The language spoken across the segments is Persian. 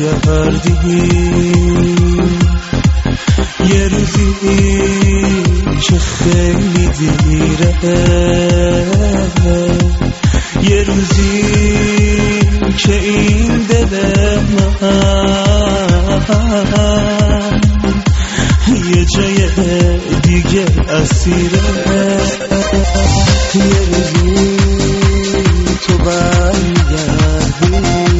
کردی یه روزی که خیلی دیره، یه روزی که این دل من یه جای دیگه اسیره، یه روزی تو برگردی،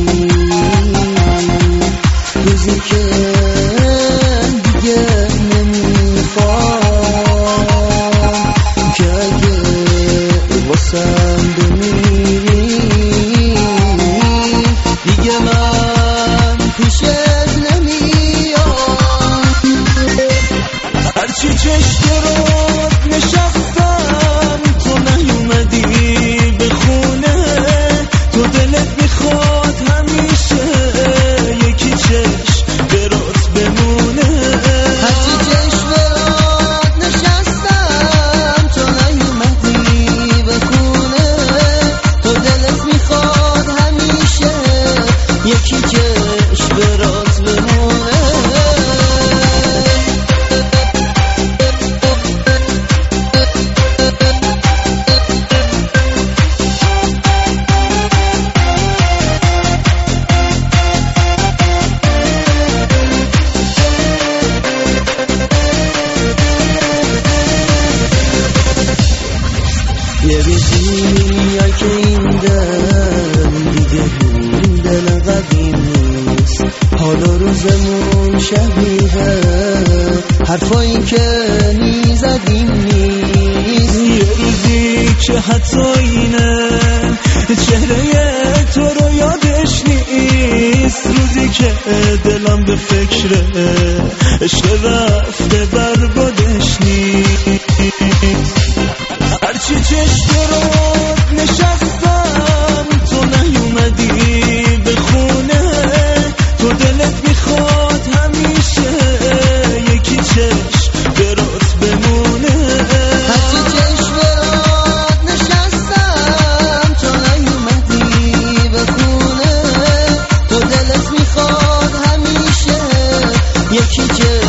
روزی که دیگه نمیخوام که اگه واسم بمیری دیگه من پیشت نمیام. هرچی چشم رود نشستم تو نیومدی به خونه، تو دلت میخواد همیشه یکی چشم برات بمونه. هرچی چشم رود نشستم تو نیومدی به خونه، تو دلت میخواد همیشه یکی چشم برات بمونه. یه روزی میای که این دل دیگه این دل قدیم نیست، حالا روزمون شبیه حرفایی که میزدیم نیست. یه روزی که حتی اینه چهره تو رو یادش نیست، روزی که دلم به فکر عشق رفته بربادش نیست. هرچی چشم رود نشستم تو نیومدی به خونه، تو دلت میخواد همیشه یکی چشم برات بمونه. هرچی چشم رود نشستم تو نیومدی به خونه، تو دلت میخواد همیشه یکی چشم